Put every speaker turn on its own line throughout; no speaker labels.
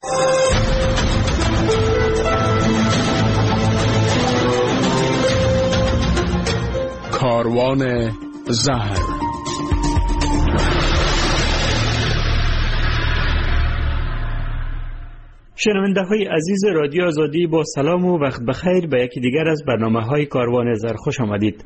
کاروان زهر.
شنونده های عزیز رادیو آزادی، با سلام و وقت بخیر به یکی دیگر از برنامه های کاروان زهر خوش آمدید.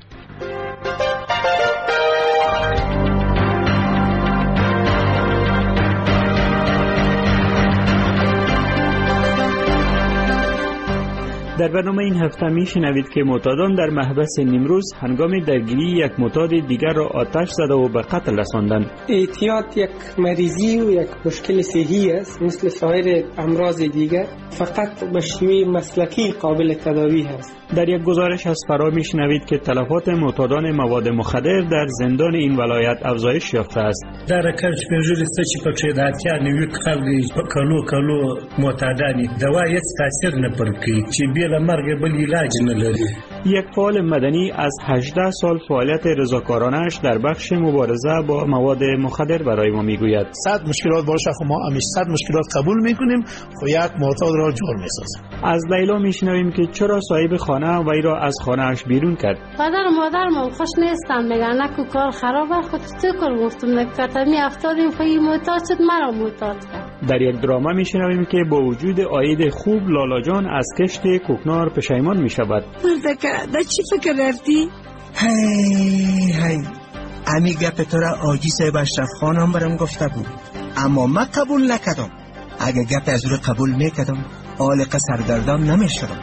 در برنامه این هفته میشنوید که معتادان در محبس نیمروز هنگام درگیری یک معتاد دیگر را آتش زده و به قتل رساندند.
اعتیاد یک مریضی و یک مشکل صحی است مثل سایر امراض دیگر، فقط به شیوه مسلکی قابل تداوی است.
در یک گزارش از فرا میشنوید که تلفات معتادان مواد مخدر در زندان این ولایت افزایش یافته است.
در رقمش پنجوری سچی پکې د اتیا نوی قبل کلو معتادانی دوا هیڅ تاثیر نه پرکوي چې بیا مرگ بل علاج نه لري.
یک فعال مدنی از 18 سال فعالیت رضاکارانه‌اش در بخش مبارزه با مواد مخدر برای ما میگوید.
100 مشکلات باشه، خب ما همیشه 100 مشکلات قبول میکنیم، خب یک معتاد را جور میسازیم.
از لیلا میشنویم که چرا صاحب خانه وی را از خانه‌اش بیرون کرد.
پدر و مادرم خوش نیستم، میگن نکو کار خرابه، خود چه کار گفتم نکتمی افتادیم خیلی معتاد شد، مرا معتاد کرد.
در یک دراما میشنویم که با وجود عاید خوب لالا جان از کشت کوکنار پشیمان میشود.
دا چی فکر رفتی؟
هی امی گپ تو را آجی صاحب اشرف خانم برام گفته بود، اما من قبول نکردم. اگه گپ از او قبول میکردم آلق سرگردان نمیشدم.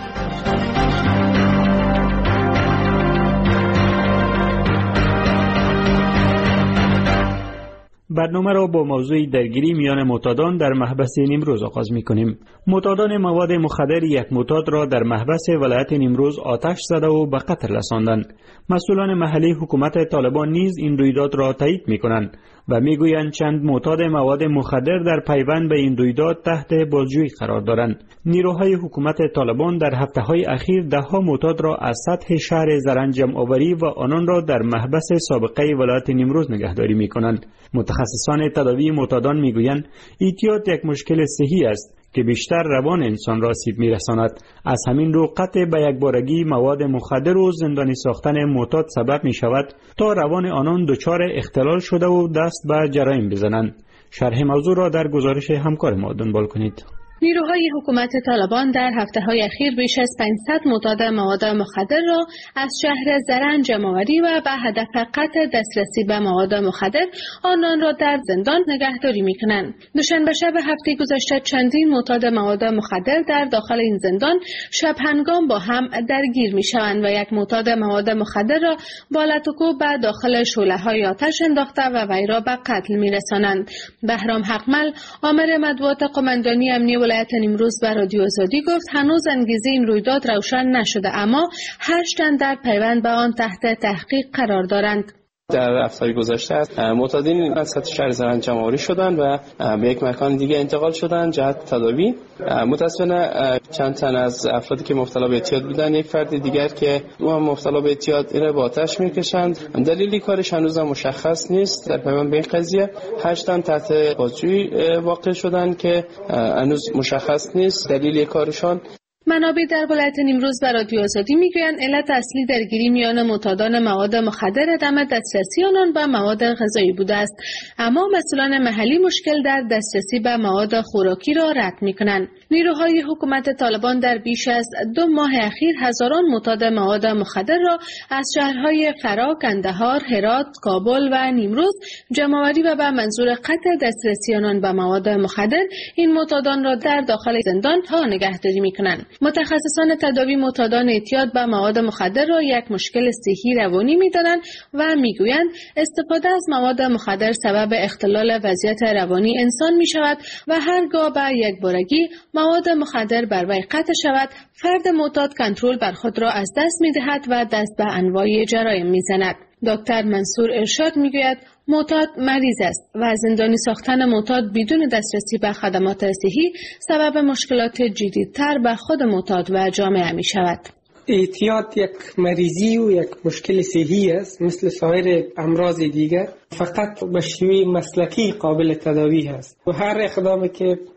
برنامه را با موضوع درگیری میان معتادان در محبس نیمروز آغاز می‌کنیم. معتادان مواد مخدر یک معتاد را در محبس ولایت نیمروز آتش زده و به قتل رساندند. مسئولان محلی حکومت طالبان نیز این رویداد را تایید می‌کنند و میگویند چند معتاد مواد مخدر در پیوند به این رویداد تحت بازجویی قرار دارند. نیروهای حکومت طالبان در هفته‌های اخیر ده‌ها معتاد را از سطح شهر زرنج جمع آوری و آنان را در محبس سابقه ولایت نیمروز نگهداری می‌کنند. متخصصان تداوی معتادان میگویند اعتیاد یک مشکل صحی است که بیشتر روان انسان را آسیب می‌رساند. از همین رو قطع به یک بارگی مواد مخدر و زندانی ساختن معتاد سبب می‌شود تا روان آنان دچار اختلال شده و دست به جرایم بزنند. شرح موضوع را در گزارش همکار ما دنبال کنید.
نیروهای حکومت طالبان در هفته‌های اخیر بیش از 500 معتاد مواد مخدر را از شهر زرنج جمع‌آوری و به هدف قطع دسترسی به مواد مخدر آنان را در زندان نگهداری می‌کنند. دوشنبه شب هفته گذشته چندین معتاد مواد مخدر در داخل این زندان شب هنگام با هم درگیر می‌شوند و یک معتاد مواد مخدر را با لطوکو به داخل شعله‌های آتش انداخته و وی را به قتل می‌رسانند. بهرام حقمل، آمر مطبوعات قماندانی امنیه ولایت نیمروز به رادیو آزادی گفت هنوز انگیزه این رویداد روشن نشده، اما 8 تن در پیوند به آن تحت تحقیق قرار دارند.
در هفته‌های گذشته معتادین از سطح شهر زرنج جمع‌آوری شدند و به یک مکان دیگه انتقال شدند جهت تداوی. متأسفانه چند تن از افرادی که مبتلا به اعتیاد بودند، یک فرد دیگر که او هم مبتلا به اعتیاد را با آتش می‌کشند. دلیلی کارش هنوز مشخص نیست. در پیوند به این قضیه 8 تن تحت بازجویی واقع شدند که هنوز مشخص نیست دلیل کارشان.
منابع در ولایت نیمروز به رادیو آزادی میگویند علت اصلی درگیری میان معتادان مواد مخدر عدم دسترسی آنان به مواد غذایی بوده است، اما مسئولان محلی مشکل در دسترسی به مواد خوراکی را رد میکنند. نیروهای حکومت طالبان در بیش از 2 ماه اخیر هزاران معتاد مواد مخدر را از شهرهای فرا، کندهار، هرات، کابل و نیمروز جمع‌آوری و به منظور قطع دسترسی آنان به مواد مخدر این معتادان را در داخل زندان ها نگهداری میکنند. متخصصان تداوی معتادان اعتیاد به مواد مخدر را یک مشکل صحی روانی می‌دانند و میگویند استفاده از مواد مخدر سبب اختلال وضعیت روانی انسان می‌شود و هرگاه به یک بارگی مواد مخدر بر وی قطع شود، فرد معتاد کنترل بر خود را از دست می‌دهد و دست به انواع جرایم می‌زند. دکتر منصور ارشاد میگوید معتاد مریض است و زندانی ساختن معتاد بدون دسترسی به خدمات صحی سبب مشکلات جدی‌تر به خود معتاد و جامعه می شود.
اعتیاد یک مریضی و یک مشکل صحی است مثل سایر امراض دیگر، فقط به شیوه مسلکی قابل تداوی است و هر اقدامی که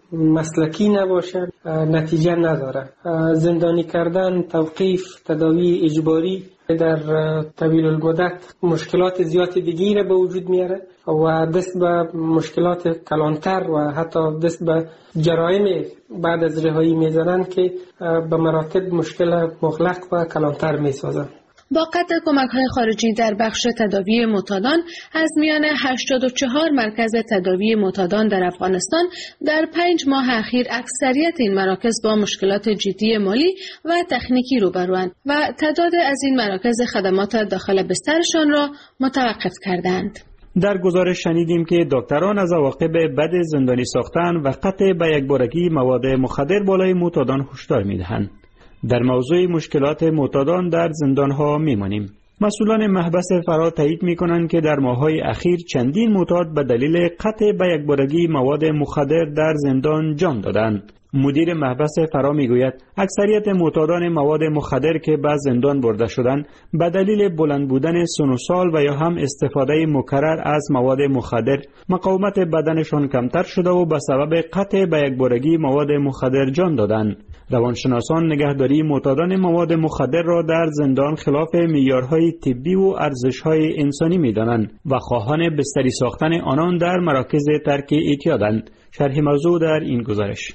مسلکی نباشه نتیجه نداره. زندانی کردن، توقیف، تداوی اجباری در طویل المدت مشکلات زیاد دیگی را به وجود میاره و دست به مشکلات کلانتر و حتی دست به جرایم بعد از رهایی میزنن که به مراتب مشکل مغلق و کلانتر میسازن.
با قطع کمک‌های خارجی در بخش تداوی معتادان، از میان 84 مرکز تداوی معتادان در افغانستان در 5 ماه اخیر اکثریت این مراکز با مشکلات جدی مالی و تکنیکی روبروند و تعداد از این مراکز خدمات داخل بسترشان را متوقف کردند.
در گزارش شنیدیم که دکتران از عواقب بد زندانی ساختن و قطع به یکبارگی مواد مخدر بالای معتادان هشدار می‌دهند. در موضوع مشکلات معتادان در زندان‌ها می‌مانیم. مسئولان محبس فرا تایید می‌کنند که در ماه‌های اخیر چندین معتاد به دلیل قطع به یکبارگی مواد مخدر در زندان جان دادند. مدیر محبس فرا میگوید اکثریت معتادان مواد مخدر که به زندان برده شدند به دلیل بلند بودن سن و سال و یا هم استفاده مکرر از مواد مخدر مقاومت بدنشان کمتر شده و به سبب قطع به یکبارگی مواد مخدر جان دادند. روانشناسان نگهداری معتادان مواد مخدر را در زندان خلاف معیارهای طبی و ارزش‌های انسانی می‌دانند و خواهان بستری ساختن آنان در مراکز ترک اعتیادند. شرح موضوع در این گزارش.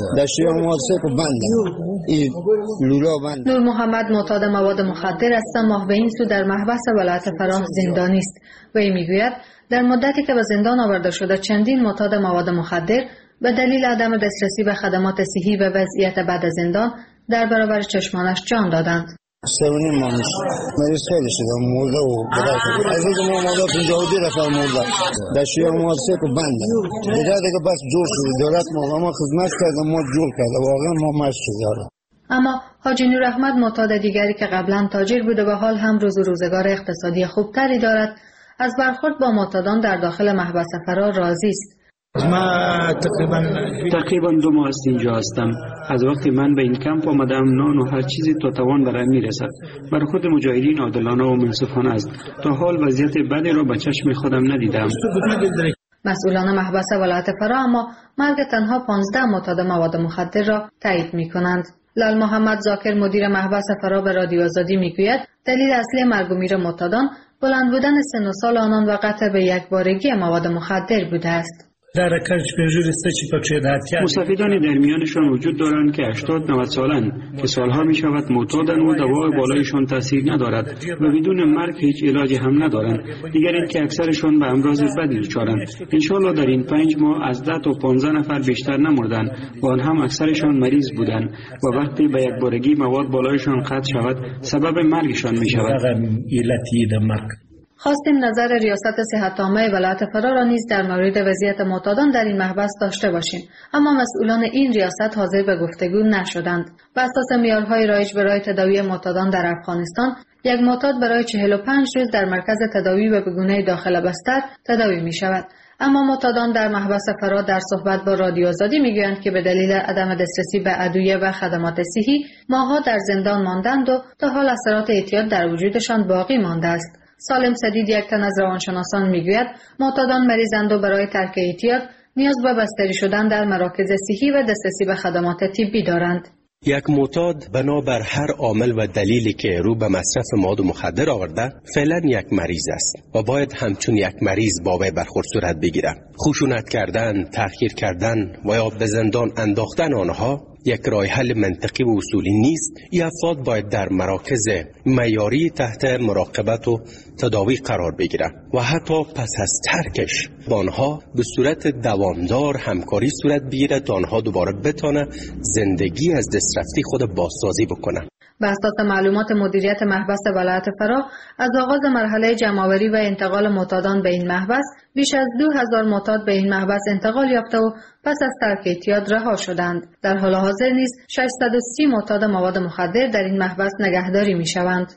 نور محمد معتاد مواد مخدر است، ماه به این سو در محبس ولایت فراه زندانی است. وی میگوید در مدتی که به زندان آورده شده چندین معتاد مواد مخدر به دلیل عدم دسترسی به خدمات صحی و وضعیت بعد از زندان در برابر چشمانش جان دادند.
سرونی مامش مریض خیلی شده مرده و بدای از اینکه ما مرده 52 نفر مرده دشوی مؤسسه کو بنده دیگه بس جور شده دولت ما خدمت کرده ما جور کرده واقعا ما مشت شده.
اما حاجی نور احمد معتاد دیگری که قبلا تاجر بوده و حال هم روز و روزگار اقتصادی خوبتری دارد از برخورد با معتادان در داخل محبس فرا راضی است.
من تقریبا 2 ماه است اینجا هستم. از وقتی من به این کمپ آمدم نان و هر چیزی تا توان برای میرسد. برای خود مجاهدین عادلانه و منصفانه است. تا حال وضعیت بدی را به چشم خودم ندیدم.
مسئولان محبس ولایت فرا اما مرگ تنها 15 معتاد مواد مخدر را تایید می کنند. لال محمد زاکر مدیر محبس فرا به رادیو آزادی میگوید دلیل اصلی مرگ و میر معتادان بلند بودن سن و سال آنان و قطع به یکبارگی مواد مخدر بوده است.
مستفیدانی در میانشان وجود دارند که 80-90 سالند که سالها می شود معتادند و دوا بالایشان تاثیر ندارد و بدون مرگ هیچ علاجی هم ندارند. دیگر این که اکثرشان به امراض بدی دچارند. انشالله در این 5 ماه از 10 تا 15 نفر بیشتر نمردند و آن هم اکثرشان مریض بودند و وقتی به یکبارگی مواد بالایشان قطع شود سبب مرگشان می شود.
خواستیم نظر ریاست صحت عامه ولایت فرا را نیز در مورد وضعیت معتادان در این محبس داشته باشیم، اما مسئولان این ریاست حاضر به گفتگو نشدند. بر اساس معیارهای رایج برای تداوی معتادان در افغانستان، یک معتاد برای 45 روز در مرکز تداوی و به گونه داخل بستر تداوی می شود. اما معتادان در محبس فرا در صحبت با رادیو آزادی میگویند که به دلیل عدم دسترسی به ادویه و خدمات صحی ماه‌ها در زندان ماندند و تا حال اثرات اعتیاد در وجودشان باقی مانده است. سالم سدید یک تن از روانشناسان میگوید معتادان مریضند و برای ترک اعتیاد نیاز به بستری شدن در مراکز صحی و دسترسی به خدمات طبی دارند.
یک معتاد بنابر هر عامل و دلیلی که رو به مصرف مواد مخدر آورده فعلا یک مریض است و باید همچون یک مریض با وی برخورد صورت بگیره. خشونت کردن، تأخیر کردن و یا به زندان انداختن آنها یک راه حل منطقی و اصولی نیست. این افراد باید در مراکز معیاری تحت مراقبت و تداوی قرار بگیرند و حتی پس از ترکش با آنها به صورت دوامدار همکاری صورت بگیرد تا آنها دوباره بتانه زندگی از دسترفتی خود بازسازی بکنه.
بر اساس معلومات مدیریت محبس ولایت فرا از آغاز مرحله جمع‌آوری و انتقال معتادان به این محبس بیش از 2000 معتاد به این محبس انتقال یافته و پس از ترک اعتیاد رها شدند. در حال حاضر نیز 630 معتاد مواد مخدر در این محبس نگهداری می‌شوند.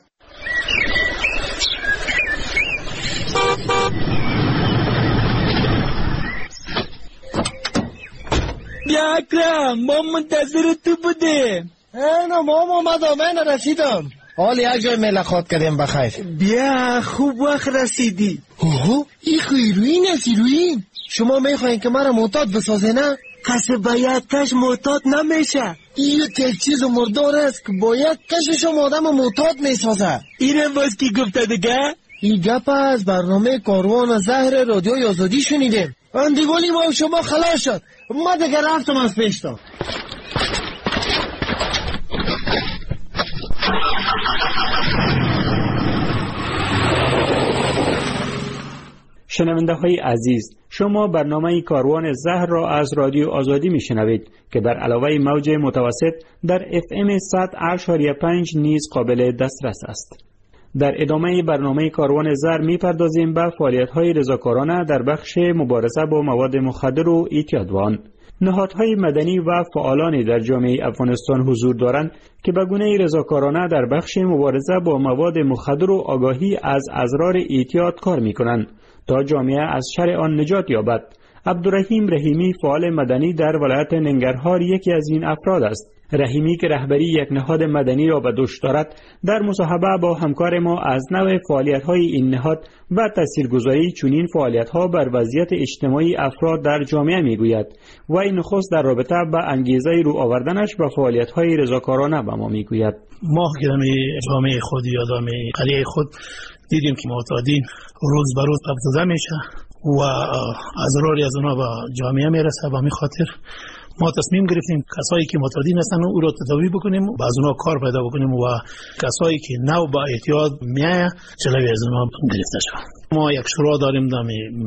بیا اکرم، ما منتظر تو بودیم.
اینا ما اومدم، من رسیدم. حال یک جای ملاقات کردیم بخیر.
بیا خوب وقت رسیدی.
اوه این خیروین است. ایروین شما میخواین که مرا معتاد بسازه نه؟
کسی به یک کش معتاد نمیشه.
این یک چیز مردار است که با یک کشش آدم معتاد میسازه.
اینم باز کی گفته دیگه؟
این گپ از برنامه کاروان زهر رادیوی آزادی شنیدیم. اندیوالی ما شما خلاص شد. ما دیگه رفتم از پیشتا.
شنونده های عزیز، شما برنامه کاروان زهر را از رادیو آزادی می شنوید که در علاوه موج متوسط در FM 100.5 نیز قابل دسترس است. در ادامه برنامه کاروان زهر می پردازیم به فعالیت های رضاکارانه در بخش مبارزه با مواد مخدر و اعتیاد آن. نهادهای مدنی و فعالانی در جامعه افغانستان حضور دارند که به گونه رضاکارانه در بخش مبارزه با مواد مخدر و آگاهی از اضرار اعتیاد کار می کنند تا جامعه از شر آن نجات یابد. عبدالرحیم رحیمی فعال مدنی در ولایت ننگرهار یکی از این افراد است. رحیمی که رهبری یک نهاد مدنی را به دوش دارد، در مصاحبه با همکار ما از نوع فعالیت‌های این نهاد و تاثیرگذاری چنین فعالیت‌ها بر وضعیت اجتماعی افراد در جامعه می‌گوید و این نخست در رابطه با انگیزه رو آوردنش به فعالیت‌های رضاکارانه به ما می‌گوید.
ما که جامعه خود یا جامعه قریه خود دیدیم که معتادین روز به روز افزوده میشه و اضراری از اونها به جامعه میرسه. به همین خاطر ما تصمیم گرفتیم کسایی که معتادین هستن او را تداوی بکنیم و از اونها کار پیدا بکنیم و کسایی که نو با اعتیاد میایه جلوی از اونها گرفته شود. ما یک شورا داریم در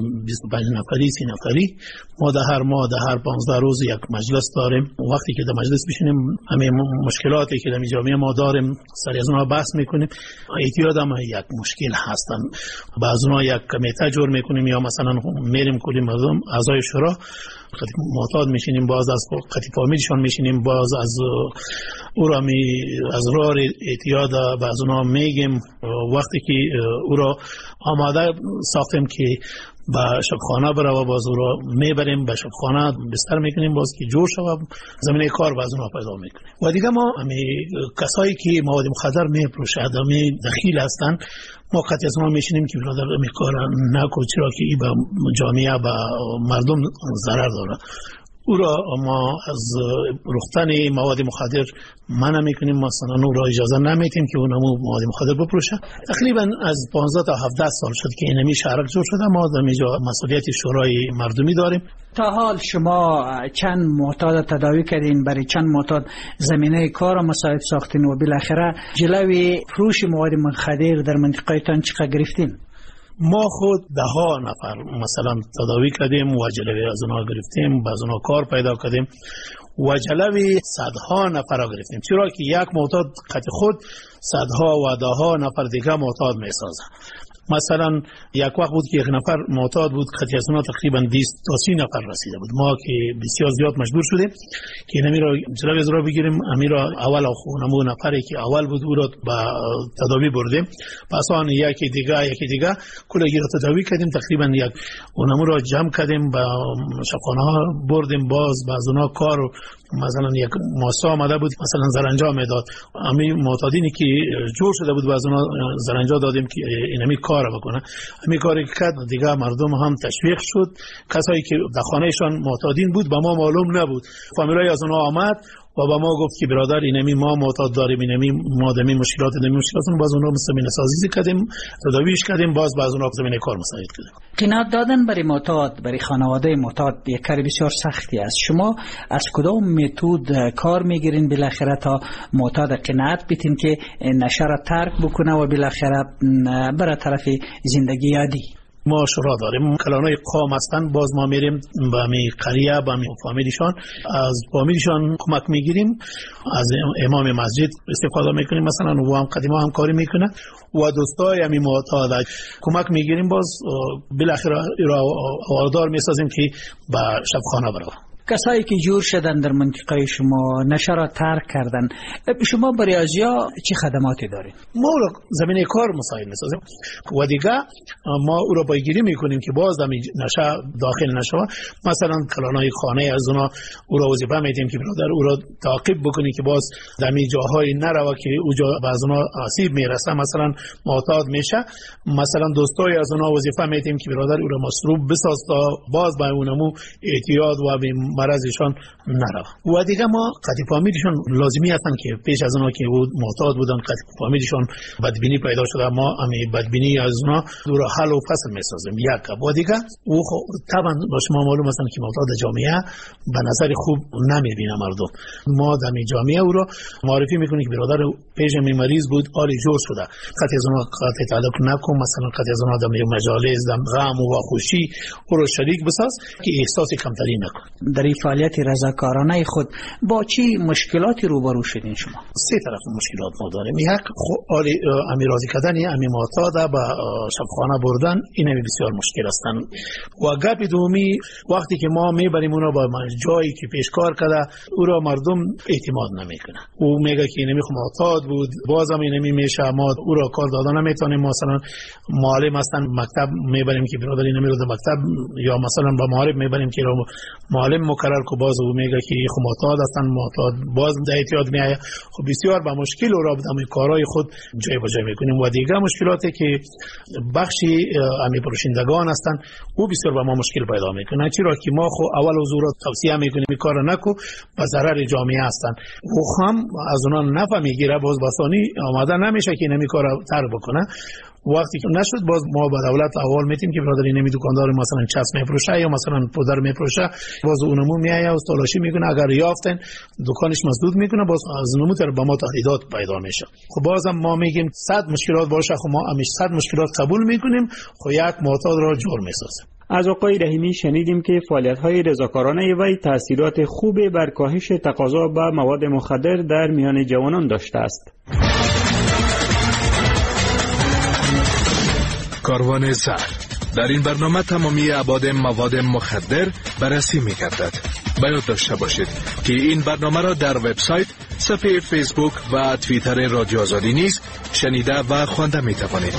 25 نفری 30 نفری. ما در هر 15 روز یک مجلس داریم. وقتی که در مجلس بشینیم همه مشکلاتی که در جامعه ما داریم سر از اونها بحث میکنیم. اعتیاد هم یک مشکل هستن. بعض اونها یک کمیته جور میکنیم یا مثلا میریم کلی مردم اعضای شورا معتاد میشینیم، باز از قطعی فامیلشان میشینیم، باز از او را از راه اعتیاد باز اونا میگیم. وقتی که او را آماده ساختیم که به شبخانه بره و باز او را میبریم به شبخانه بستر میکنیم، باز که جور شود زمینه کار باز اونا پیدا میکنیم. و دیگه ما کسایی که مواد مخدر میپروشد دخیل هستن ما قطعی از اونا میشینیم که برادر امی کار نکو، چرا که ای به جامعه به مردم ضرر داره. او را ما از رختن مواد مخدر منع میکنیم، مثلا او را اجازه نمیدیم که اونمو مواد مخدر بپروشه. تقریبا از 15 تا 17 سال شد که اینمی شهرک جور شده. ما در اینجا مسئولیت شورای مردمی داریم.
تا حال شما چند معتاد تداوی کردین، برای چند معتاد زمینه کار مساعد ساختین و بالاخره جلوی فروش مواد مخدر در منطقه تان چقدر گرفتین؟
ما خود 10 نفر مثلا تداوی کردیم و جلوی از اونها گرفتیم، باز اونها کار پیدا کردیم و جلوی صدها نفر را گرفتیم، چرا که یک معتاد قطع خود صدها و دهها نفر دیگه معتاد میسازه. مثلا یک وقت بود که یک نفر معتاد بود، قطعی از اونها تقریبا 20 تا 30 نفر رسیده بود. ما که بسیار زیاد مجبور شدیم که اینمی را جلوی از را بگیریم. امی را اول خونمو نفری که اول بود او را به تداوی بردیم، پس آن یکی دیگه کلی را تداوی کردیم. تقریبا یک اونمو را جمع کردیم به شبخانه ها بردیم. باز بعض اونها کار مثلا یک ماسا آمده بود مثلا زرنجا میداد، امی معتادینی که جور شده بود بعض اونها زرنجا دادیم که اینمی کار بکنه. همین کاری که کرد دیگه مردم هم تشویق شد. کسایی که در خانهشان معتادین بود به ما معلوم نبود، فامیلای از اونها آمد و با ما گفت که برادر اینمی ما معتاد داریم، اینمی ما دمی مشکلات باز اونها زمینه سازی کردیم، تداویش کردیم، باز اونها زمینه کار مساعد کردیم.
قناعت دادن برای معتاد، برای خانواده معتاد یک کار بسیار سختی است. شما از کدام متد کار میگیرین بالاخره تا معتاد قناعت بیتین که نشه را ترک بکنه و بالاخره بره طرف زندگی عادی؟
ما شورا داریم، کلانای قوم هستن، باز ما میریم به می قریه به می فامیلشان، از فامیلشان کمک میگیریم، از امام مسجد استفاده میکنیم مثلا و هم قدیما هم کاری میکنه و دوستای همی معتاد کمک میگیریم. باز بالاخره آوادار میسازیم که به شبخانه بره.
کسایی که جور شدن در منطقه شما نشه را ترک کردن، شما برای ازیا چه خدماتی دارید؟
ما زمینه کار مساعد میسازیم و دیگه ما او را بایگیری میکنیم که باز در نشه داخل نشه. مثلا کلانای خانه از اونا او را وظیفه میدیم که برادر او را تعقیب بکنی که باز در می جاهای نرو که اونجا بعض اونا آسیب میرسه، مثلا معتاد میشه. مثلا دوستای از اونا وظیفه میدیم که برادر او را مصروف بساز تا باز با اونمو اعتیاد و مرضشان نره. و دیگه ما قطع فامیلشون لازمی هستن که پیش از اونا که بود معتاد بودن قطع فامیلشون بدبینی پیدا شده، ما همین بدبینی از اونا دور حل و فصل میسازیم. یک و دیگه او طبعا با شما معلوم هستن که معتاد جامعه به نظر خوب نمیبینه مردم. ما در جامعه او رو معرفی میکنیم که برادر پیش می مریض بود عالی جور شده، قطع از اونا قطع تعلق نکن، مثلا قطع از اونا در مجالس در غم و خوشی او رو شریک بساز که احساس کمتری نکن.
در این فعالیت رضاکارانه خود با چی مشکلاتی روبرو شدین شما؟
سه طرف مشکلات ما داریم. یک عالی امی راضی کردن امی معتاد به شبخانه بردن، این بسیار مشکل هستن. و گپ دومی وقتی که ما میبریم اونا با جایی که پیشکار کرده او را مردم اعتماد نمیکنه. او میگه که نمیخوام معتاد بود، بازم نمیشه، ما او را کار دادن نمیتونیم. مثلا معلم هستن مکتب میبریم که برادری نمیره مکتب، یا مثلا با معلم میبریم که معلم مقرر کو، باز او میگه که خو معتاد هستن، معتاد باز در احتیاط میایه. خب بسیار با مشکل و را بدم کارهای خود جای به جای میکنیم. و دیگه مشکلاتی که بخشی امی پروشندگان هستن او بسیار با ما مشکل پیدا میکنه، چرا که ما خو اول حضور توصیه میکنیم این کارو نکو، به ضرر جامعه هستن. و هم از اونا نفع میگیره، باز بسانی آماده نمیشه که نمی کارو ترک بکنه. وقتی که نشد باز ما با دولت احوال میتیم که برادری نمی دکاندار مثلا چسب میفروشه یا مثلا پودر میفروشه، باز اونمون میایه و تلاشی میکنه، اگر یافتن دکانش مسدود میکنه، باز از اونمون تر با ما تهدیدات پیدا میشه. خب بازم ما میگیم 100 مشکلات باشه، خب ما همیشه 100 مشکلات قبول میکنیم، خب یک معتاد را جور میسازیم.
از آقای رحیمی شنیدیم که فعالیت‌های رضاکارانه وی تأثیرات خوبی بر کاهش تقاضا به مواد مخدر در میان جوانان داشته است.
کاروان زهر. در این برنامه تمامی ابعاد مواد مخدر بررسی می‌گردد. باید داشته باشید که این برنامه را در وبسایت، صفحه فیسبوک و توییتر رادیو آزادی نیز شنیده و خوانده می‌توانید.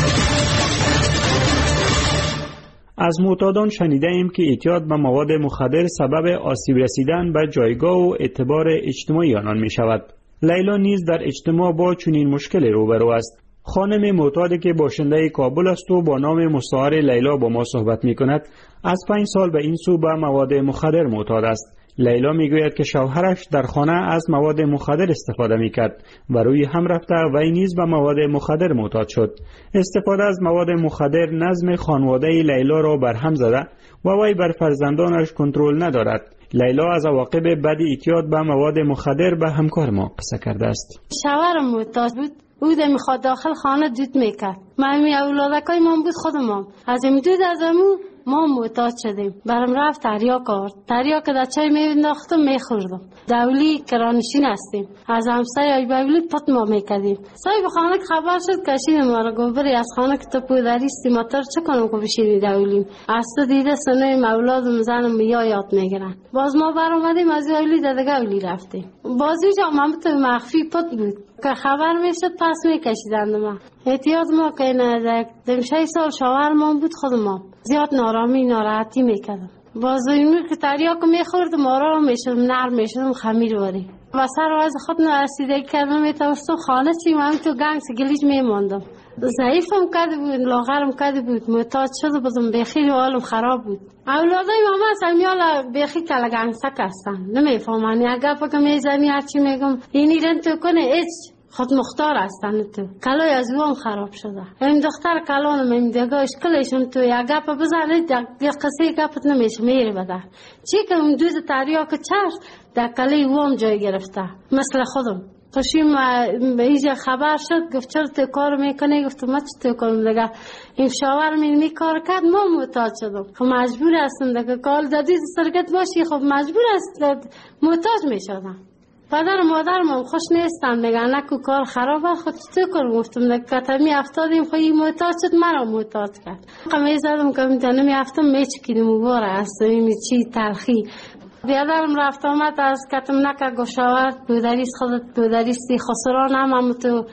از معتادان شنیده ایم که اعتیاد به مواد مخدر سبب آسیب رسیدن به جایگاه و اعتبار اجتماعی آنان می شود. لیلا نیز در اجتماع با چنین مشکلی روبرو است. خانم معتادی که باشنده کابل است و با نام مستعار لیلا با ما صحبت می کند، از 5 سال به این سو به مواد مخدر معتاد است. لیلا میگوید که شوهرش در خانه از مواد مخدر استفاده میکرد و روی هم رفته وی نیز به مواد مخدر معتاد شد. استفاده از مواد مخدر نظم خانواده لیلا را برهم زده و وی بر فرزندانش کنترل ندارد. لیلا از عواقب بد اعتیاد به مواد مخدر به همکار ما قصه کرده است.
شوهرم معتاد بود، او میخواد داخل خانه دود میکرد. من اولادکای ما بود خودم از این دود از امو ما معتاد شدیم. برام رفت تریاک آورد. تریاک در چای مینداختم میخوردم. دولی کرانشین هستیم. از همسایه ای بولی پت ما میکردیم. صاحب خانه خبر شد کشید ما را گفت بری از خانه که تو پودریستی ماتر چه کنم که بشینی دولیم. از تو دیده سنه اولادم زنم یاد میگیرن. باز ما برآمدیم از اولی دیگه اولی رفتیم. بازی جامعه تو مخفی پت بود. که خبر میشد پس میکشیدند ما. احتیاط ما که نه دم 6 سال شوهر ما بود خود ما. زیاد ناراحتی میکردم. باز اینو که تریاک میخوردم آرام میشدم، نرم میشدم، خمیر واری. و سر از خود نرسیدگی کردم میتوستم خانه چیم هم تو گنگ سگلیج میماندم. ضعیفم کرده بود، لاغرم کرده بود، معتاد شده بودم، بخیلی حالم خراب بود. اولادای ماما سمیال بخی کلا گنگسک هستن، نمیفهمن. اگر فکر میزنی هرچی میگم اینی رن تو کنه ایچ خود مختار هستن. تو کلای از اوام خراب شده. این دختر کلانم این دیگه اشکالشون تو یا گپ بزنه دیگه قصه گپت نمیشه میره بده. چی که اون دوز تریاک چرس در کلای اوام جای گرفته مثل خودم. خوشیم اینجا خبر شد گفت چرا تو کار میکنه؟ گفتم ما چطور کنم دیگه این شاور می کار کرد ما معتاد شدم. خب مجبور هستم دیگه کال دادی سرگت باشی، خب مجبور است معتاد میشدم. پدر و مادرم خوش نیستن، میگن نکو کار خرابه. خود چطور کنم؟ گفتم دیگه کتمی افتادیم خب این معتاد شد مرا معتاد کرد. قمی زدم که میتونم افتم میچکیدم و باره است این چی تلخی. بیادرم رفت آمد از کتم نکه گوشاورد بودریست خودت بودریستی خسران هم تو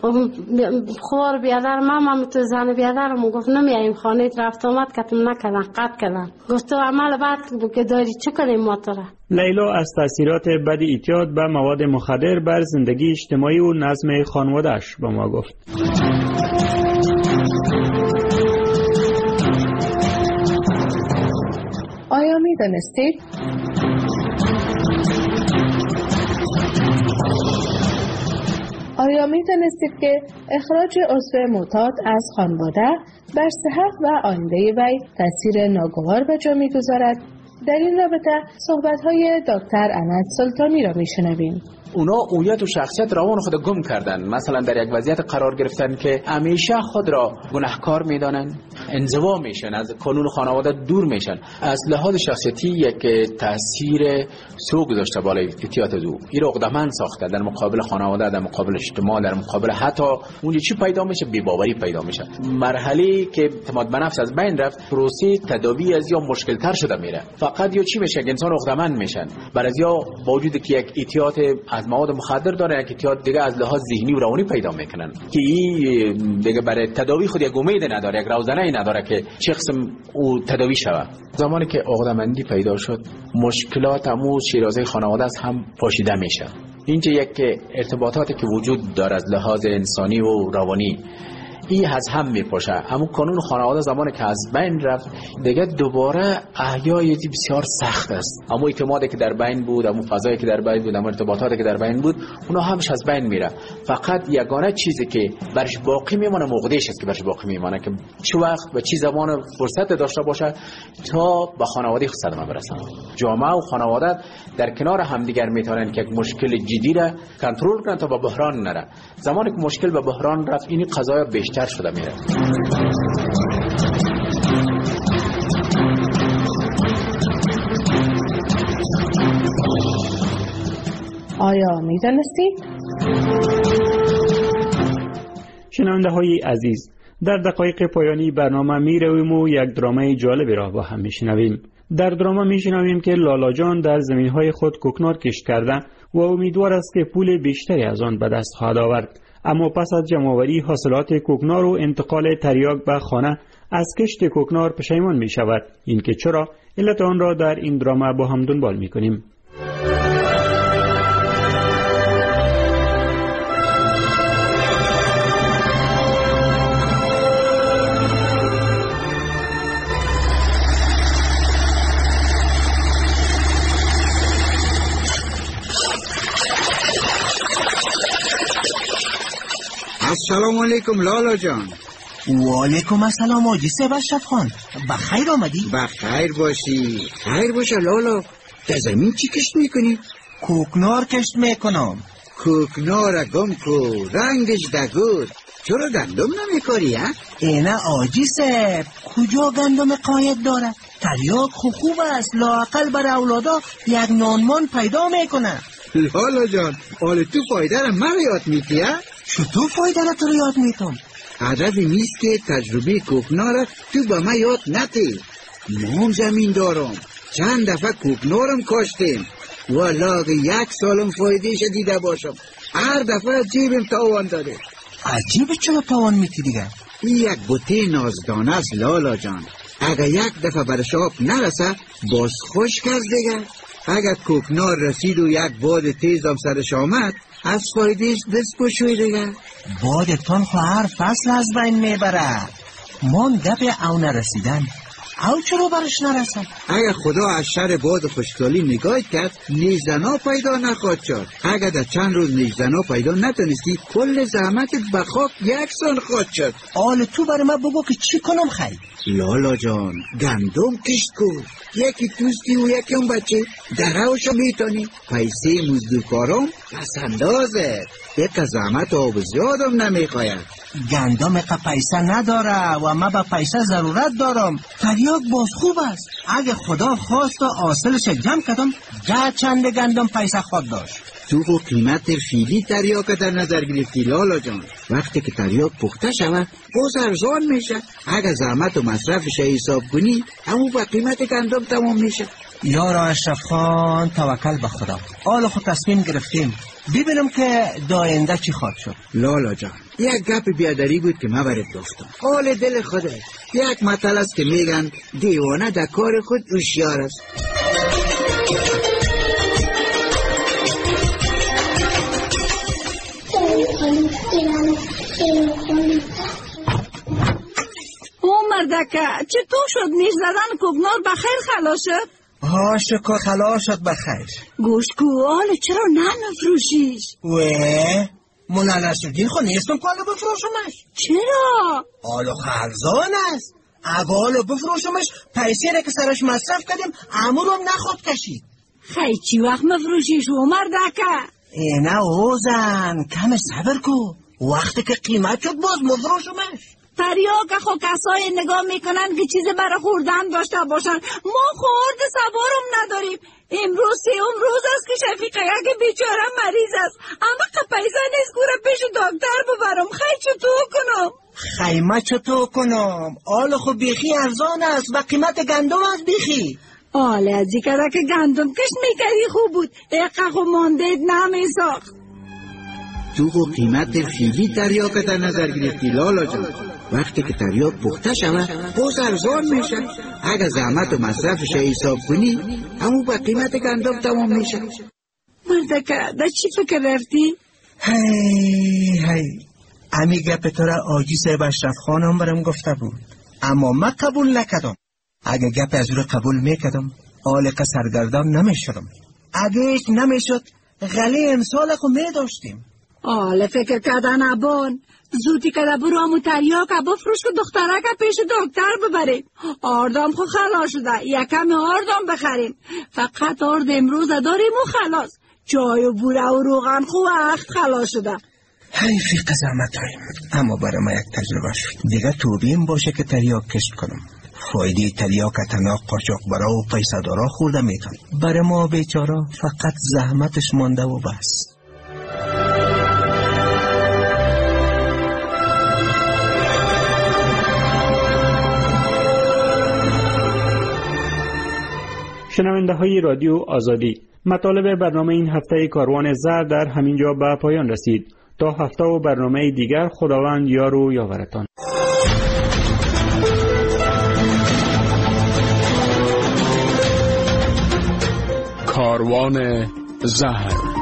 خوار بیادرم هم تو زن بیادرم گفت نمیاییم خانه رفت آمد کتم نکدن قد کدن. گفت تو عمل بعد که داری چه کنیم ما تو را؟
لیلا از تاثیرات بد اعتیاد به مواد مخدر بر زندگی اجتماعی و نظم خانواده‌اش با ما گفت.
آیا می دانستید آیا می دانستید که اخراج عضو معتاد از خانواده بر صحت و آینده وی تاثیر ناگوار به جا می‌گذارد؟ در این رابطه صحبت‌های دکتر انس سلطانی را می‌شنویم.
اونا هویت و شخصیت روان خود گم کردن، مثلا در یک وضعیت قرار گرفتن که همیشه خود را گناهکار میدانن، انزوا میشن، از قانون خانواده دور میشن. از لحاظ شخصیتی یک تاثیر سوء گذاشته بالای اعتیاد او. این عقده‌مند ساخته در مقابل خانواده، در مقابل اجتماع، در مقابل حتی اون چی پیدا میشه، بی‌باوری پیدا میشه. مرحله که اعتماد به نفس از بین رفت، پروسه تداوی از یا مشکل تر شده میره. فقط یا چی میشه، انسان عقده‌مند میشن. بعضیا با وجود که یک اعتیاد از مواد مخدر داره، یک اعتیاد دیگه از لحاظ ذهنی و روانی پیدا میکنن که این دیگه برای تداوی خود یک امید نداره، یک روزنه نداره که چه قسم او تداوی شود. زمانی که عقده‌مندی پیدا شد، مشکلات همو شیرازه خانواده از هم پاشیده میشه. اینجا یک ارتباطاتی که وجود داره از لحاظ انسانی و روانی این از هم میپاشه. اما قانون خانواده زمانی که از بین رفت دیگه دوباره احیای بسیار سخت است. اما اعتمادی که در بین بود، اما فضایی که در بین بود، اما ارتباطاتی که در بین بود، اونا همش از بین میره. فقط یگانه چیزی که برش باقی میمونه موقعش است که برش باقی میمونه که چه وقت و چه زمان فرصت داشته باشه تا به خانواده خود صدمه برسن. جامعه و خانواده در کنار همدیگر میتونن که یک مشکل جدی را کنترل کنن تا به بحران نره. زمانی که مشکل به بحران رفت، این قضایا بیشتر شده میره.
آیا میدانستید؟
شنونده های عزیز، در دقایق پایانی برنامه می رویم و یک درامه جالبی را با هم می شنویم. در درامه می شنویم که لالا جان در زمین های خود کوکنار کشت کرده و امیدوار است که پول بیشتری از آن به دست خواهد آورد. اما پس از جمع‌آوری حاصلات کوکنار و انتقال تریاک به خانه از کشت کوکنار پشیمان می شود. این که چرا؟ علت آن را در این درامه با هم دنبال می کنیم.
السلام علیکم لالا جان.
و علیکم السلام آجی سبشت خان. بخیر آمدی؟
بخیر باشی. خیر باشه لالا. در زمین چی کشت میکنی؟
کوکنار کشت میکنم.
کوکنار گم کو رنگش دگود. چرا گندم نمیکاری ها؟
اینه آجی سب کجا گندم قاید داره؟ تریاک خوب است، لااقل بر اولادا یک نانمان پیدا میکنه.
لالا جان آل تو فایده را من یاد میتی ها؟
چطور فایده را تو رو یاد میتم؟
عددی نیست که تجربه کوکنار تو با من یاد نتی. ما زمین دارم، چند دفعه کوکنارم کاشتیم و لاغ یک سالم فایدهش دیده باشم. هر دفعه جیبم تاوان داده.
عجیبه چرا تاوان میتی دیگه؟
این یک بوته نازدانه است لالا جان. اگر یک دفعه برش آب نرسه باز خشک است دیگه. اگر کوکنار رسید و یک باد تیزم سرش آمد از فایدهش دست بشوی دیگه.
بادتان خو هر فصل از بین میبره. من گپ او نرسیدن او چرا برش نرسد؟
اگر خدا از شر باد خوشحالی نگاه کرد نیزدنا پیدا نخواد شد. اگر در چند روز نیزدنا پیدا نتونستی کل زحمتت به خاک یکسان خواهد شد.
آل تو برای من بگو که چی کنم خیلی؟
لالا جان گندم کشت کن، یکی توستی و یکی اون بچه دروشو میتونی. پیسه مزدورکارم پس اندازه یک زحمت آب زیادم نمیخواید.
گندم اقا پیسه نداره و من به پیسه ضرورت دارم. تریاک باز خوب است، اگه خدا خواست و حاصلش جمع کردم جا چند گندم پیسه خود داشت.
تو خو قیمت فیلی تریاک در نظر گرفتی لالا جان. وقتی که تریاک پخته شود باز ارزان میشه. اگه زحمت و مصرفش حساب کنی همون با قیمت گندم تمام میشه.
یارا اشرف خان توکل به خدا. حالا خود تصمیم گرفتیم، ببینم که داینده چی خواهد شد.
لالا جان یک گپ بیادری بود که من برات گفتم. حال دل خوده. یک مثل است که میگن دیوانه در کار خود هوشیار است.
او مردکه چطور شد؟ نیش زدن کوکنار بخیر خلاص شد؟
ها شکر خلاص شد بخیر.
گوشت کو حال چرا نمیفروشیش؟
مولا نصرالدین خو نیستم که آلو بفروشمش.
چرا؟
آلو خرزان است. اگه آلو بفروشمش پیسه را که سرش مصرف کردیم امورم نخواد کشید.
خیلی چی وقت مفروشیش و مردکه؟
نه اوزن کم صبر کو، وقتی که قیمت شد باز مفروشمش.
تریاک خو کسای نگاه میکنن که چیز برای خوردن داشته باشن، ما خورد سوارم نداریم. امروز 3 روز است که شفیقه که بیچاره مریض است، اما که پیسه نیست گوره پیش دکتر ببرم. خیلی چطور کنم؟
خیمه چطور کنم؟ آل خو بیخی ارزان است و قیمت گندم است بیخی.
آله از این که گندم کش میکردی خوب بود، اقا خو ماندید نمیساخت.
تو خو قیمت فیلی تریاکت نظر گرفتی لالا جان. وقتی که تریاک پخته شود باز ارزان میشه. اگه زحمت و مصرفش حساب کنی همون با قیمت گندم تمام میشه.
مردکه در چی فکر رفتی؟
هی امی گپ تو را آجی صاحب اشرف خانم برم گفته بود، اما من قبول نکردم. اگه گپ از رو قبول میکردم آلقه سرگردان نمیشدم. اگه ایش نمیشد غلی امسال خو میداشتیم.
آله فکر کردن ابان زودی که برو همو تریاک بفروش که دخترک پیش دکتر ببریم. آردام خو خلاص شده، یکم آردام بخریم. فقط آرد امروز داریم و خلاص. جای و بوره و روغن خو وقت خلاص شده.
حیفی قزامت هایم، اما برای ما یک تجربه شد. دیگه توبیم باشه که تریاک کشت کنم. فایده تریاک تنها قاچاق برا و پیسه دارا خورده میتون. برای ما بیچاره فقط زحمتش مانده و بس.
شنونده های رادیو آزادی، مطالب برنامه این هفته کاروان زرد در همینجا به پایان رسید. تا هفته و برنامه دیگر خداوند یار و یاورتان.
کاروان زهر.